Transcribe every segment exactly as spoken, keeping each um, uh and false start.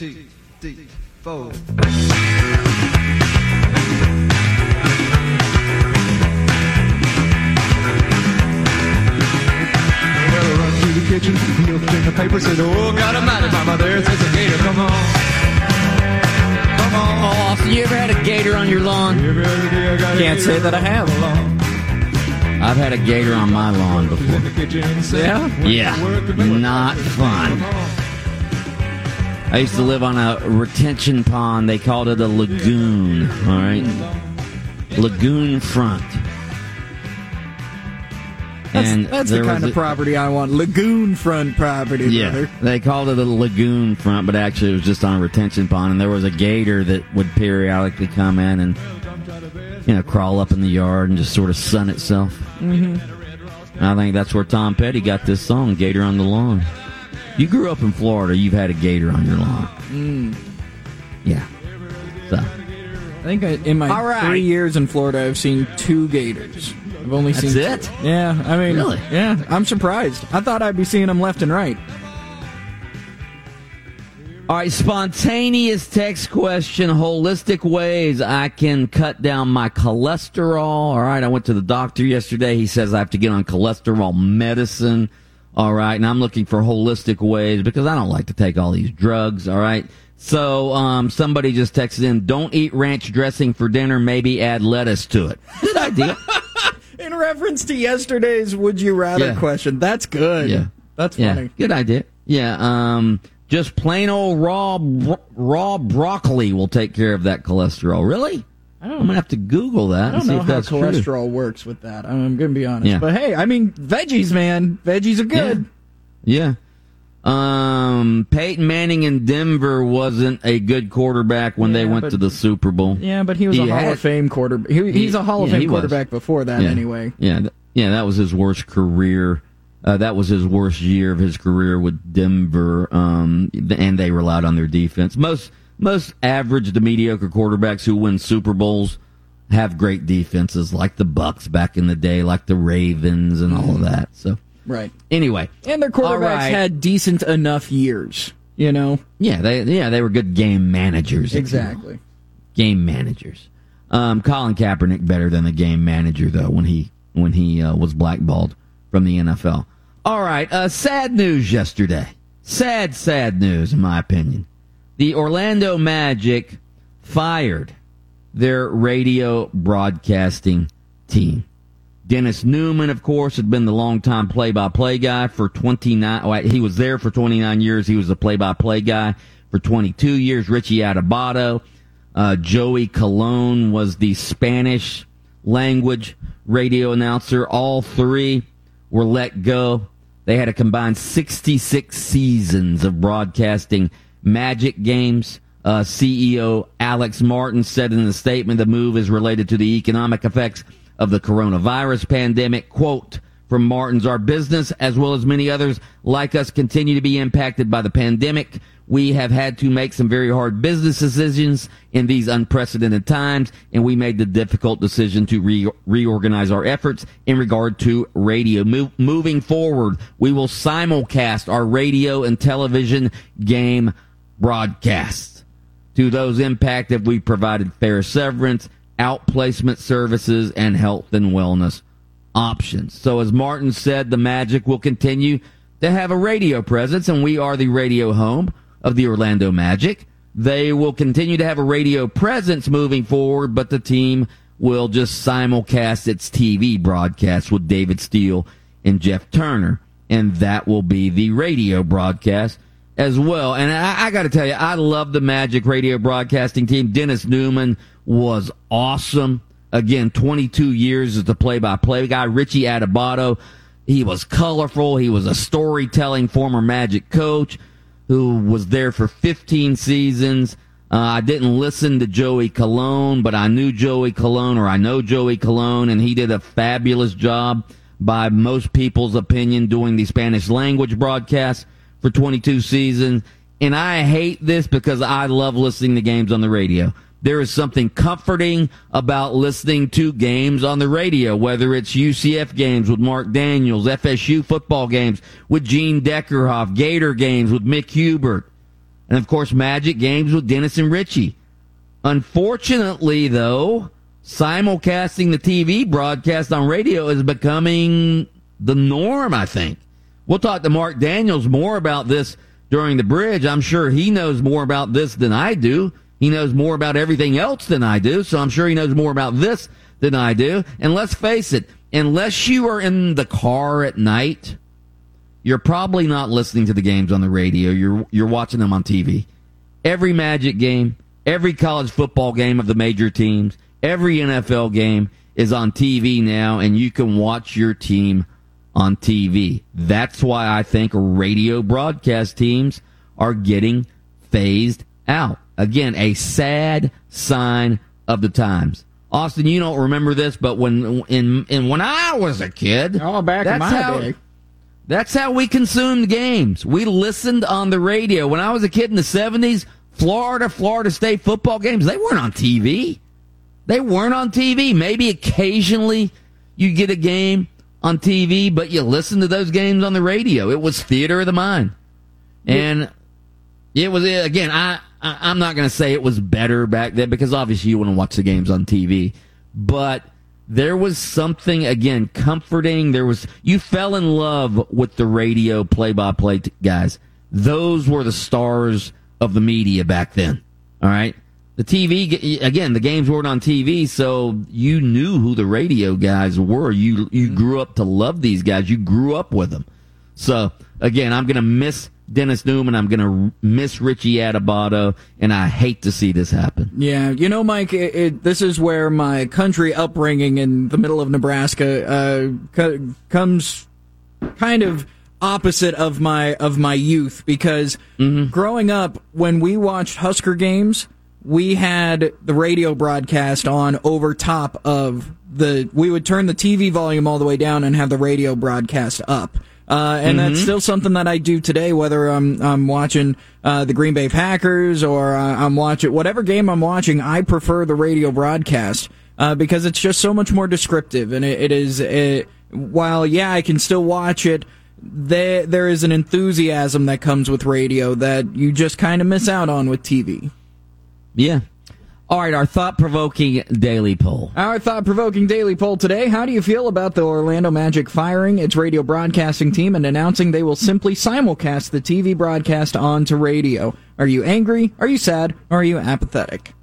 T, D, four. Kitchen, looked in the paper, said, oh, God almighty, mama, there's a gator, come on. Come on. Oh, Austin, you ever had a gator on your lawn? Can't say that I have. I've had a gator on my lawn before. Yeah? Yeah, not fun. I used to live on a retention pond. They called it a lagoon, all right? Lagoon front. That's, and that's the kind of a, property I want. Lagoon front property, yeah, brother. They called it a lagoon front, but actually it was just on a retention pond. And there was a gator that would periodically come in and, you know, crawl up in the yard and just sort of sun itself. Mm-hmm. I think that's where Tom Petty got this song, Gator on the Lawn. You grew up in Florida. You've had a gator on your lawn. Mm. Yeah. So. I think I, in my right. three years in Florida, I've seen two gators. I've only That's seen it? Two. Yeah, I mean, really? Yeah, I'm surprised. I thought I'd be seeing them left and right. All right, spontaneous text question, holistic ways I can cut down my cholesterol. All right, I went to the doctor yesterday. He says I have to get on cholesterol medicine. All right, and I'm looking for holistic ways because I don't like to take all these drugs. All right. So um, somebody just texted in, don't eat ranch dressing for dinner, maybe add lettuce to it. Good idea. In reference to yesterday's Would You Rather yeah. question. That's good. Yeah. That's yeah. funny. Good idea. Yeah. Um, just plain old raw bro- raw broccoli will take care of that cholesterol. Really? I don't, I'm going to have to Google that I don't and see know if how that's cholesterol true. works with that. I'm going to be honest. Yeah. But hey, I mean, veggies, man. Veggies are good. Yeah. yeah. Um, Peyton Manning in Denver wasn't a good quarterback when yeah, they went but, to the Super Bowl. Yeah, but he was he a Hall had, of Fame quarterback. He, he's a Hall of yeah, Fame quarterback was. before that yeah. anyway. Yeah, th- yeah, that was his worst career. Uh, that was his worst year of his career with Denver, um, and they relied on their defense. Most most average to mediocre quarterbacks who win Super Bowls have great defenses, like the Bucks back in the day, like the Ravens, and all of that. So. Right. Anyway, and their quarterbacks right. had decent enough years, you know. Yeah, they yeah they were good game managers. Exactly. Game managers. Um, Colin Kaepernick better than the game manager though when he when he uh, was blackballed from the N F L. All right, uh, sad news yesterday. Sad, sad news in my opinion. The Orlando Magic fired their radio broadcasting team. Dennis Newman, of course, had been the longtime play-by-play guy for twenty-nine. Oh, he was there for twenty-nine years. He was the play-by-play guy for twenty-two years. Richie Adubato, uh, Joey Colon was the Spanish language radio announcer. All three were let go. They had a combined sixty-six seasons of broadcasting Magic games. Uh, C E O Alex Martin said in the statement the move is related to the economic effects of the coronavirus pandemic. Quote from Martin's, our business, as well as many others like us, continue to be impacted by the pandemic. We have had to make some very hard business decisions in these unprecedented times, and we made the difficult decision to re- reorganize our efforts in regard to radio. Mo- moving forward, we will simulcast our radio and television game broadcasts. To those impacted, we provided fair severance, outplacement services, and health and wellness options. So as Martin said, the Magic will continue to have a radio presence, and we are the radio home of the Orlando Magic. They will continue to have a radio presence moving forward, but the team will just simulcast its T V broadcasts with David Steele and Jeff Turner, and that will be the radio broadcast as well. And I, I got to tell you, I love the Magic radio broadcasting team. Dennis Newman was awesome. Again, twenty-two years as the play-by-play guy. Richie Adubato, he was colorful. He was a storytelling former Magic coach who was there for fifteen seasons. Uh, I didn't listen to Joey Colon, but I knew Joey Colon, or I know Joey Colon, and he did a fabulous job by most people's opinion doing the Spanish language broadcast for twenty-two seasons. And I hate this because I love listening to games on the radio. There is something comforting about listening to games on the radio, whether it's U C F games with Mark Daniels, F S U football games with Gene Deckerhoff, Gator games with Mick Hubert. And, of course, Magic games with Dennis and Richie. Unfortunately, though, simulcasting the T V broadcast on radio is becoming the norm, I think. We'll talk to Mark Daniels more about this during the bridge. I'm sure he knows more about this than I do. He knows more about everything else than I do, so I'm sure he knows more about this than I do. And let's face it, unless you are in the car at night, you're probably not listening to the games on the radio. You're you're watching them on T V. Every Magic game, every college football game of the major teams, every N F L game is on T V now, and you can watch your team on T V. That's why I think radio broadcast teams are getting phased out. Again, a sad sign of the times. Austin, you don't remember this, but when in, in when I was a kid, oh, back in my how, day, that's how we consumed games. We listened on the radio. When I was a kid in the seventies, Florida, Florida State football games, they weren't on T V. They weren't on T V. Maybe occasionally you get a game on T V, but you listen to those games on the radio. It was theater of the mind. And it was, again, I, I, I'm not going to say it was better back then because obviously you want to watch the games on T V. But there was something, again, comforting. There was, you fell in love with the radio play-by-play t- guys. Those were the stars of the media back then. All right? The T V, again, the games weren't on T V, so you knew who the radio guys were. You you grew up to love these guys. You grew up with them. So, again, I'm going to miss Dennis Newman. I'm going to miss Richie Adubato, and I hate to see this happen. Yeah, you know, Mike, it, it, this is where my country upbringing in the middle of Nebraska uh, co- comes kind of opposite of my of my youth, because mm-hmm. growing up, when we watched Husker games, we had the radio broadcast on over top of the, we would turn the T V volume all the way down and have the radio broadcast up. Uh, and mm-hmm. that's still something that I do today, whether I'm, I'm watching uh, the Green Bay Packers or uh, I'm watching, whatever game I'm watching, I prefer the radio broadcast uh, because it's just so much more descriptive. And it, it is, it, while, yeah, I can still watch it, there there is an enthusiasm that comes with radio that you just kind of miss out on with T V. Yeah. All right, our thought-provoking daily poll. Our thought-provoking daily poll today. How do you feel about the Orlando Magic firing its radio broadcasting team and announcing they will simply simulcast the T V broadcast onto radio? Are you angry? Are you sad? Or are you apathetic?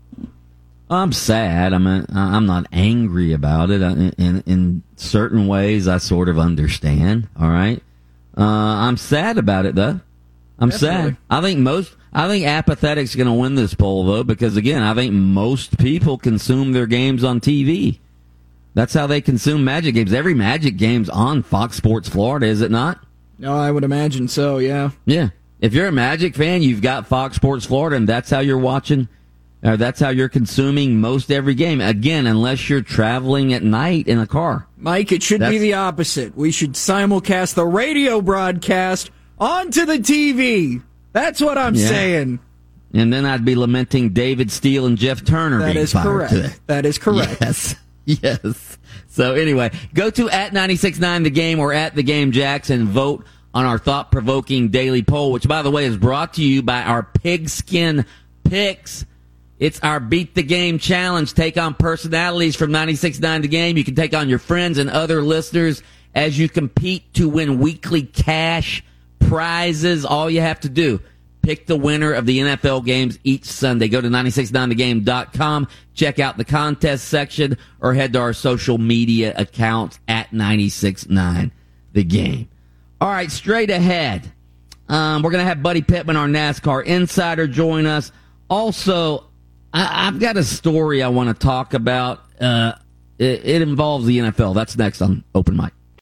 I'm sad. I'm a, I'm not angry about it. In, in, in certain ways, I sort of understand. All right. Uh, I'm sad about it, though. I'm Definitely. sad. I think most. I think apathetic's going to win this poll, though, because, again, I think most people consume their games on T V. That's how they consume Magic games. Every Magic game's on Fox Sports Florida, is it not? No, I would imagine so, yeah. Yeah. If you're a Magic fan, you've got Fox Sports Florida, and that's how you're watching, or that's how you're consuming most every game. Again, unless you're traveling at night in a car. Mike, it should that's, be the opposite. We should simulcast the radio broadcast onto the T V. That's what I'm yeah. saying. And then I'd be lamenting David Steele and Jeff Turner that being is fired correct. today. That is correct. Yes. Yes. So anyway, go to at ninety-six point nine The Game or at The Game Jacks and vote on our thought-provoking daily poll, which, by the way, is brought to you by our Pigskin Picks. It's our Beat the Game Challenge. Take on personalities from ninety-six point nine The Game. You can take on your friends and other listeners as you compete to win weekly cash prizes. All you have to do, pick the winner of the N F L games each Sunday. Go to nine six nine the game dot com, check out the contest section, or head to our social media accounts at nine six nine The Game. All right, straight ahead, um, we're going to have Buddy Pittman, our NASCAR insider, join us. Also, I, I've got a story I want to talk about. Uh, it, it involves the N F L. That's next on Open Mic.